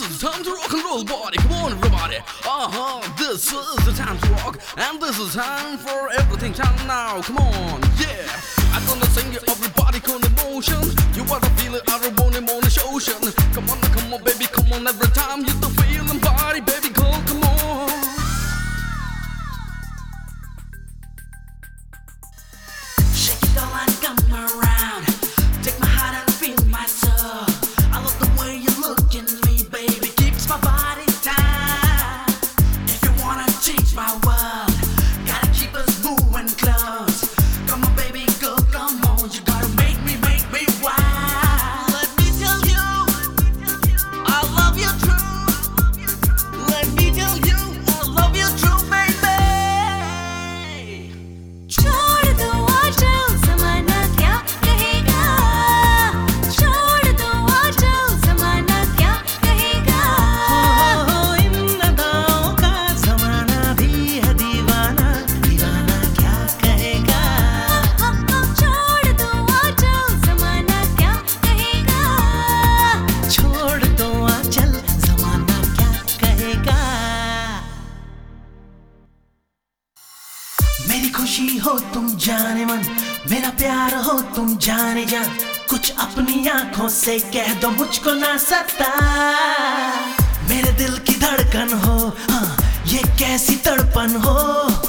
is time to rock and roll, body. Come on, everybody. This is the time to rock, and this is time for everything. Time now. Come on, yeah. I'm gonna sing you everybody con emotion. You wanna feel it, I don't want it on the ocean. Come on, baby, come on. Every time you the feeling, body, baby, come on. Shake it all and come around. Take my heart and feel my soul. I love the way you look at me, baby. Keeps my body tight. If you wanna change my world, gotta keep us moving close. Come on, baby, go, come on. You gotta make me wild. Let me tell you, I love you true. Let me tell you, I love you true, baby. छोड़ दो आजकल ज़माना क्या कहेगा, छोड़ दो आजकल ज़माना क्या कहेगा, इन अदाओं का ज़माना भी है दीवाना, दीवाना क्या कहेगा। छोड़ दो आजकल ज़माना क्या कहेगा, छोड़ दो आंचल, ज़माना क्या कहेगा। मेरी खुशी हो तुम जाने मन, मेरा प्यार हो तुम जाने जान। कुछ अपनी आंखों से कह दो मुझको ना सता। मेरे दिल की धड़कन हो, हाँ ये कैसी तड़पन हो।